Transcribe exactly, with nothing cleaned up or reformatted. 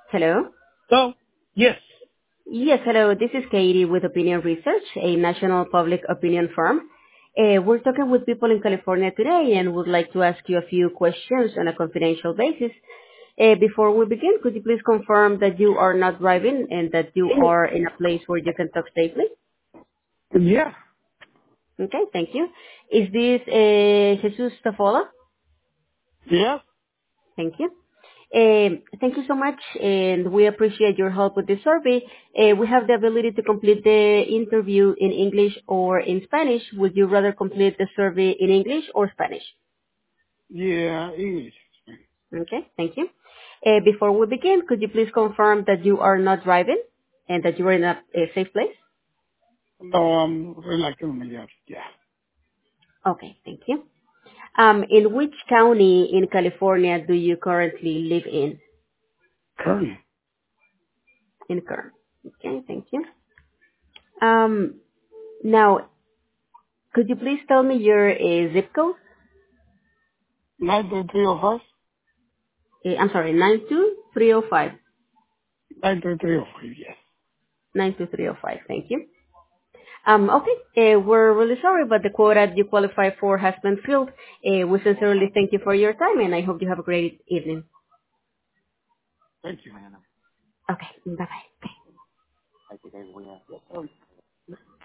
Hello? So, yes. Yes, hello. This is Katie with Opinion Research, a national public opinion firm. Uh, we're talking with people in California today and would like to ask you a few questions on a confidential basis. Uh, before we begin, could you please confirm that you are not driving and that you are in a place where you can talk safely? Yeah. Okay, thank you. Is this uh, Jesus Tafola? Yes. Thank you. Um, Thank you so much, and we appreciate your help with this survey. Uh, We have the ability to complete the interview in English or in Spanish. Would you rather complete the survey in English or Spanish? Yeah, English. Okay, thank you. Uh, Before we begin, could you please confirm that you are not driving and that you are in a a safe place? No, I'm relaxing. Yeah. Yeah. Okay, thank you. Um, In which county in California do you currently live in? Currently. In Kern. Okay, thank you. Um, Now, could you please tell me your uh, zip code? nine three three oh five? Uh, I'm sorry, nine two three zero five. nine three three oh five, yes. nine two three zero five. Thank you. Um, okay, uh, we're really sorry, but the quota you qualify for has been filled. Uh, we sincerely thank you for your time, and I hope you have a great evening. Thank you, man. Okay, bye-bye. I think I will.